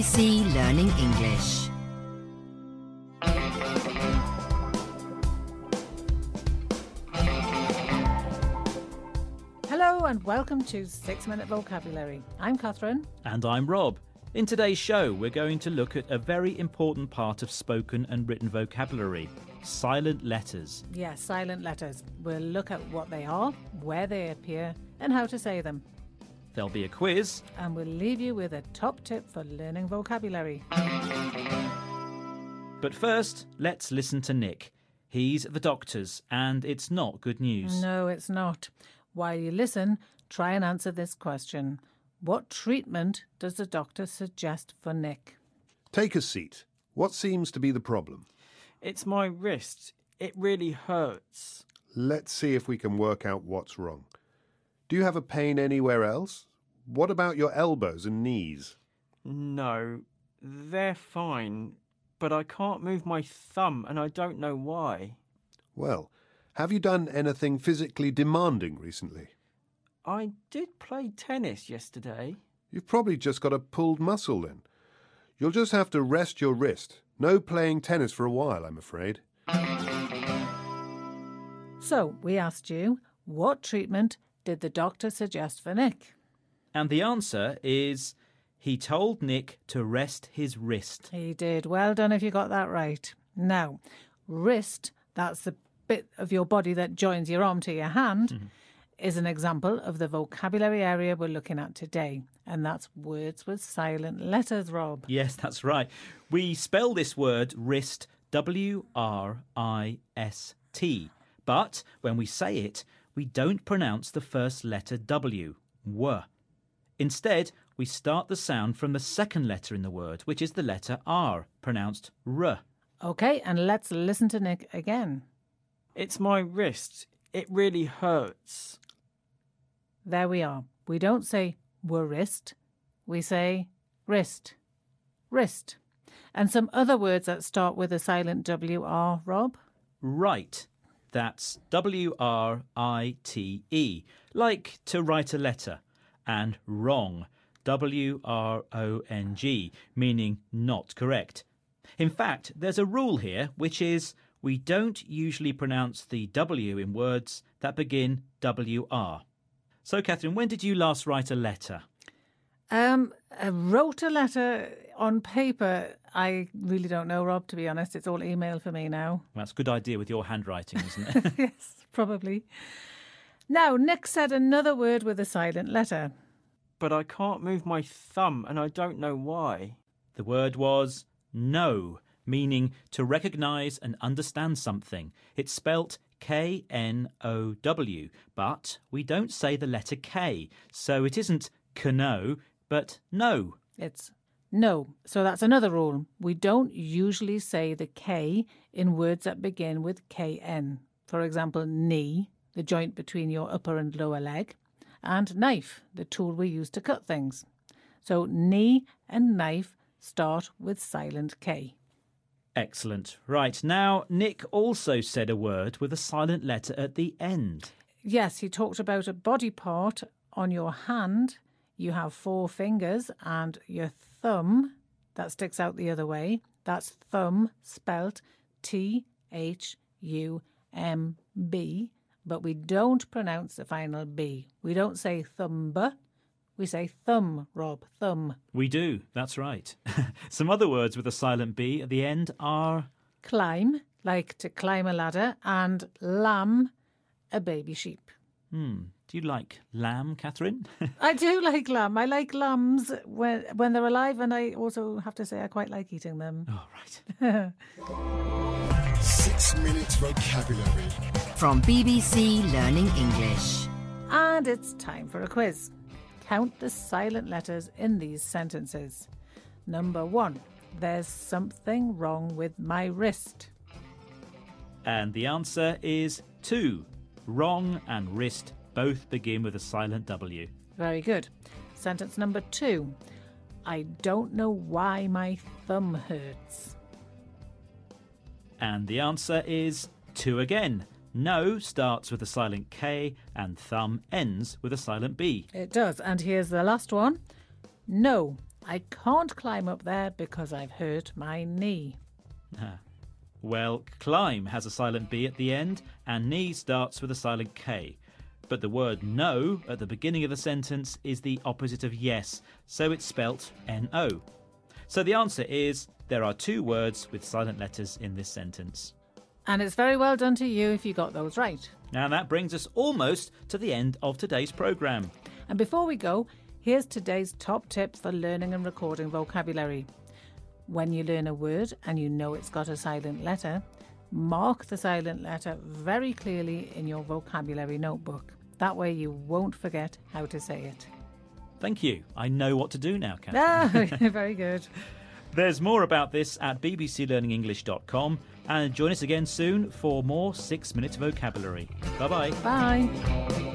BBC Learning English. Hello and welcome to 6 Minute Vocabulary. I'm Catherine. And I'm Rob. In today's show, we're going to look at a very important part of spoken and written vocabulary, silent letters. Yes, silent letters. We'll look at what they are, where they appear, and how to say them. There'll be a quiz. And we'll leave you with a top tip for learning vocabulary. But first, let's listen to Nick. He's the doctor's, and it's not good news. No, it's not. While you listen, try and answer this question. What treatment does the doctor suggest for Nick? Take a seat. What seems to be the problem? It's my wrist. It really hurts. Let's see if we can work out what's wrong. Do you have a pain anywhere else? What about your elbows and knees? No, they're fine, but I can't move my thumb and I don't know why. Well, have you done anything physically demanding recently? I did play tennis yesterday. You've probably just got a pulled muscle then. You'll just have to rest your wrist. No playing tennis for a while, I'm afraid. So, we asked you, what treatment did the doctor suggest for Nick? And the answer is, he told Nick to rest his wrist. He did. Well done if you got that right. Now, wrist, that's the bit of your body that joins your arm to your hand, is an example of the vocabulary area we're looking at today. And that's words with silent letters, Rob. Yes, that's right. We spell this word wrist W-R-I-S-T. But when we say it, we don't pronounce the first letter W, W. Instead, we start the sound from the second letter in the word, which is the letter R, pronounced R. OK, and let's listen to Nick again. It's my wrist. It really hurts. There we are. We don't say wrist, we say wrist. Wrist. And some other words that start with a silent W are, Rob? Right. That's W-R-I-T-E, like to write a letter. And wrong, W-R-O-N-G, meaning not correct. In fact, there's a rule here, which is we don't usually pronounce the W in words that begin W-R. So, Catherine, when did you last write a letter? I wrote a letter on paper. I really don't know, Rob, to be honest. It's all email for me now. Well, that's a good idea with your handwriting, isn't it? Yes, probably. Now, Nick said another word with a silent letter. But I can't move my thumb and I don't know why. The word was know, meaning to recognise and understand something. It's spelt K-N-O-W, but we don't say the letter K, so it isn't know, but no. It's no. So that's another rule. We don't usually say the K in words that begin with K-N. For example, knee, the joint between your upper and lower leg, and knife, the tool we use to cut things. So knee and knife start with silent K. Excellent. Right, now Nick also said a word with a silent letter at the end. Yes, he talked about a body part on your hand. You have 4 fingers and your thumb, that sticks out the other way. That's thumb, spelt T-H-U-M-B. But we don't pronounce the final B. We don't say thumb, we say thumb, Rob, thumb. We do, that's right. Some other words with a silent B at the end are Climb, like to climb a ladder, and lamb, a baby sheep. Do you like lamb, Catherine? I do like lamb. I like lambs when they're alive, and I also have to say I quite like eating them. Oh, right. 6 Minutes Vocabulary From BBC Learning English. And it's time for a quiz. Count the silent letters in these sentences. Number 1. There's something wrong with my wrist. And the answer is 2. Wrong and wrist both begin with a silent W. Very good. Sentence number 2. I don't know why my thumb hurts. And the answer is 2 again. No starts with a silent K and thumb ends with a silent B. It does. And here's the last one. No, I can't climb up there because I've hurt my knee. Well, climb has a silent B at the end and knee starts with a silent K. But the word no at the beginning of the sentence is the opposite of yes, so it's spelt N-O. So the answer is there are 2 words with silent letters in this sentence. And it's very well done to you if you got those right. Now that brings us almost to the end of today's programme. And before we go, here's today's top tips for learning and recording vocabulary. When you learn a word and you know it's got a silent letter, mark the silent letter very clearly in your vocabulary notebook. That way you won't forget how to say it. Thank you. I know what to do now, Catherine. Very good. There's more about this at bbclearningenglish.com and join us again soon for more 6 Minute Vocabulary. Bye-bye. Bye.